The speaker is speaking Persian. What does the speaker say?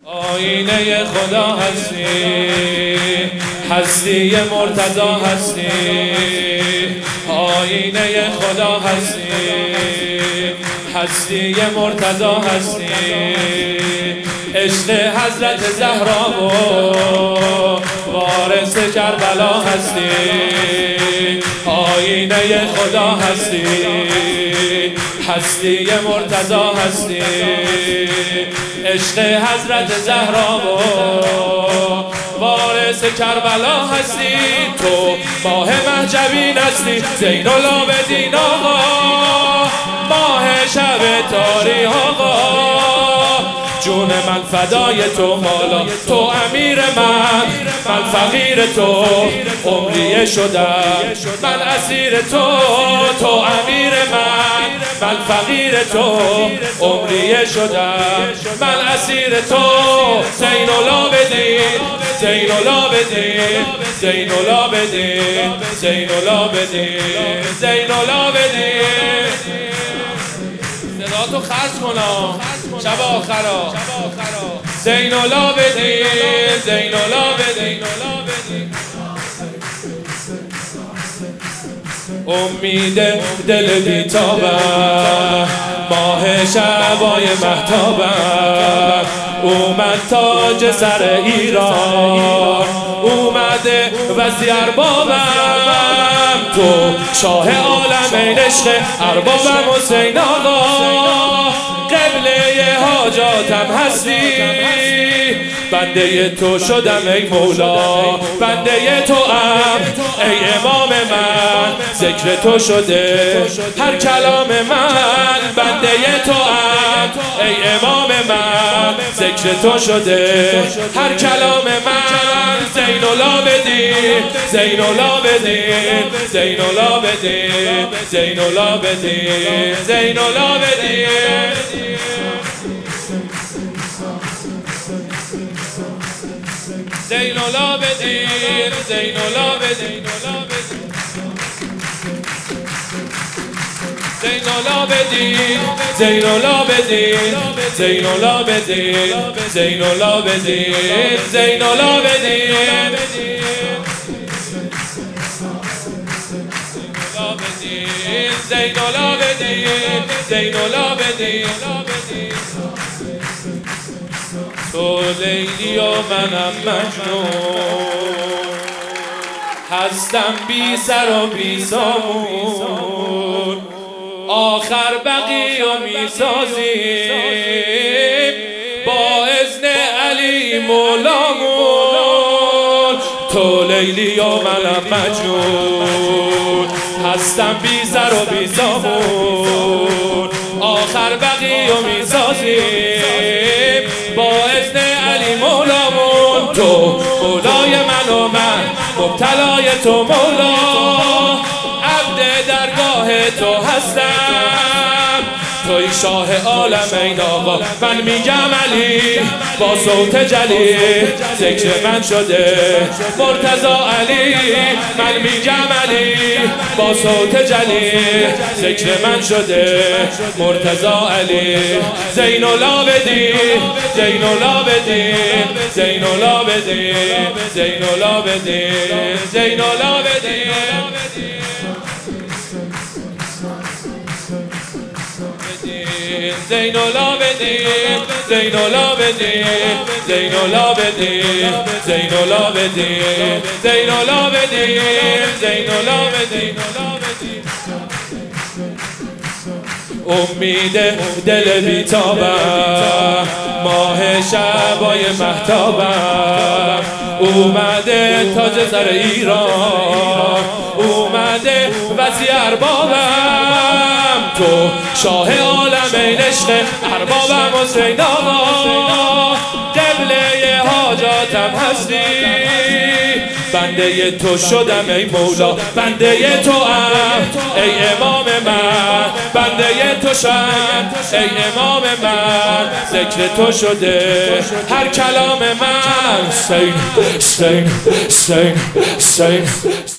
آینه خدا هستی، هستی مرتضی هستی. آینه خدا هستی، هستی مرتضی هستی. عشق حضرت زهرا و وارث کربلا هستی. آینه خدا هستی، هستی مرتضی هستی. عشق حضرت زهرا و وارث کربلا هستی. تو ماه مهجبین هستی، زین العابدین آقا، ماه شب تاریح آقا. جون من فدای تو مولا، تو امیر من فقیر تو. عمریه شدم من اسیر تو امیر من فقیر تو. عمریه شدم من اسیر تو. زین العابدین، زین العابدین، زین العابدین، زین العابدین، زین العابدین. صداتو خرج کنم شب آخرا. زین العابدین، زین العابدین. امید دل بیتابم، ماه شبای مهتابم. اومد تاج سر ایران، اومده وزیر اربابم. تو شاه عالمین عشق اربابم حسین آقا. قبله حاجاتم هستی، بنده تو شدم ای مولا. بنده تو ام ای امام من، ذکر تو شده هر کلام من. بنده تو ام ای امام من، ذکر تو شده هر کلام من. زین العابدین، زین العابدین، زین العابدین، زین العابدین، زین العابدین. زین العابدین، زین العابدین، زین العابدین، زین العابدین، زین العابدین، زین العابدین، زین العابدین. زین العابدین، زین العابدین. تو لیلی و منم مجنون، هستم بی سر و بی سامون. آخر بقی و می سازیم با اذن علی مولامون. تو لیلی و منم مجنون، هستم بی سر و بی سامون. آخر بقی و می سازیم با اذن علی مولامون. تو مولای من و من مبتلای تو مولا. عبد درگاه تو هستم، توی شاه عالمین آقا. من میگم علی با صوت جلی، ذکر من شده مرتضی علی. من میگم علی با صوت جلی، ذکر من شده مرتضی علی. زین العابدین، زین العابدین، زین العابدین، زین العابدین، زین العابدین. زین العابدین، زین العابدین، زین العابدین، زین العابدین، زین العابدین، زین العابدین. امید دل بیتابم، ماه شبای مهتابم. اومده تاج سر ایران، اومده وزیر اربابم. تو شاه عالمین عشق اربابم حسین آقا. قبله حاجاتم هستی، بنده تو شدم ای مولا. بنده تو ام ای امام من، بنده تو شم ای امام من. ذکر تو شده هر کلام من. سین سین سین سین.